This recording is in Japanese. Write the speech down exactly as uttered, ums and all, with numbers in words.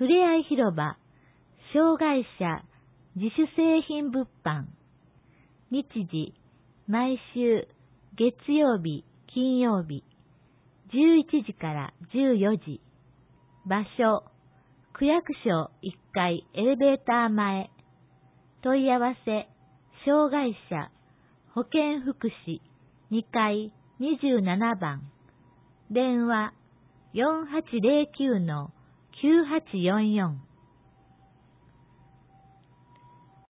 ふれあい広場、障害者自主製品物販。日時、毎週月曜日、金曜日、じゅういちじからじゅうよじ。場所、区役所いっかいエレベーター前。問い合わせ、障害者、保健福祉にかいにじゅうななばん。電話、よんはちゼロきゅうのきゅうはちよんよん。